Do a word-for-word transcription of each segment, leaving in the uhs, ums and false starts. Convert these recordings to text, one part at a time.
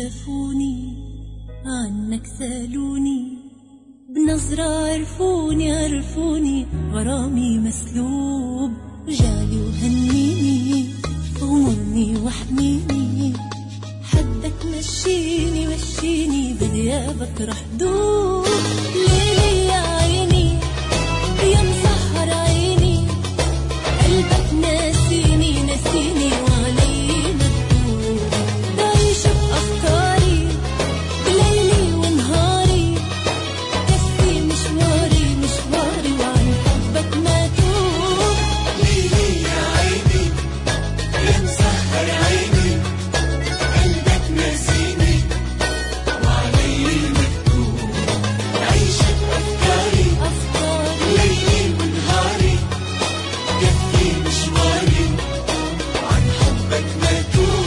شافوني عنك سالوني، بنظرة عرفوني عرفوني، غرامي مسلوب رجالي وهنيني، غمرني وحميني، حدك مشيني مشيني، بغيابك رح دوب. ليلي يا عيني يا مسهر عيني، قلبك ناسيني ناسيني وعلي مكتوب، بعيش بأفكاري بليلي ونهاري، كفي مشواري مشواري وعن حبك مكتوب. ليلي يا عيني يا مسهر عيني، قلبك ناسيني وعلي مكتوب، بعيش بأفكاري ليلي ونهاري، كفي مشواري وعن حبك مكتوب.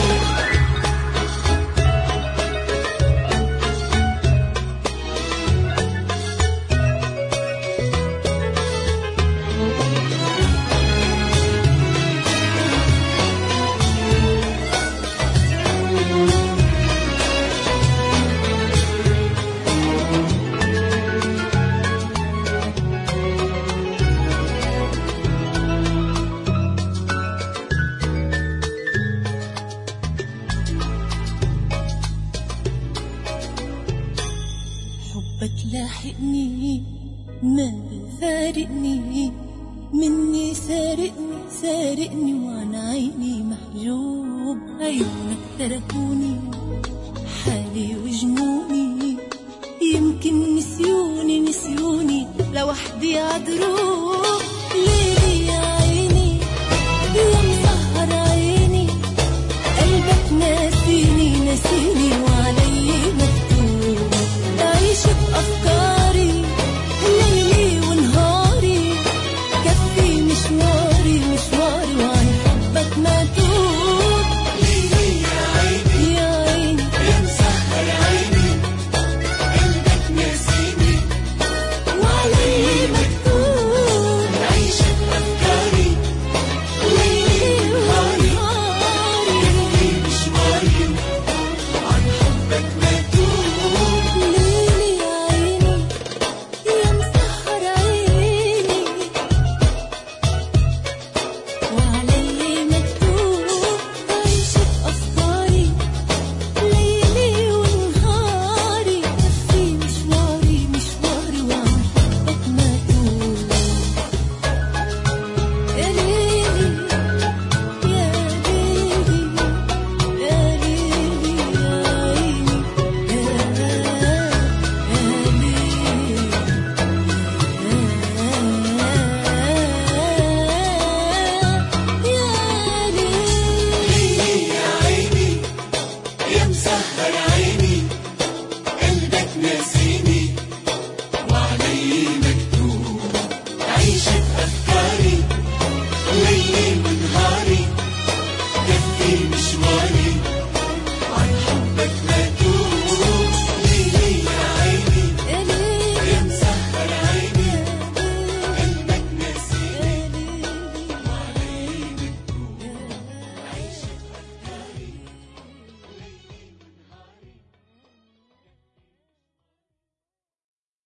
حبك لاحقني ما بفارقني، مني سارقني سارقني وعن عيني محجوب، عيونك تركوني حالي وجنوني، يمكن نسيوني نسيوني لوحدي عدروب. ليلي يا عيني يا مسهر عيني، قلبك ناسيني ناسيني وعلي مكتوب، بعيش بأفكاري ليلي ونهاري، كفي مشواري مشواري وعن حبك مكتوب. ليلي يا عيني يا عيني يا مسهر عيني، قلبك ناسيني وعلي مكتوب، بعيش بأفكاري ليلي ونهاري، كفي مشواري وعن حبك مكتوب. ليلي يا عيني يا مسهر عيني، وعلي مكتوب، بعيش بأفكاري ليلي ونهاري، كفي مشواري مشواري وعن حبك مكتوب. يا ليلي يا ليلي يا ليلي يا عيني ليلي يا عيني يا مسهر عيني، قلبك ناسيني وعلي مكتوب، عيش بأفكاري ليلي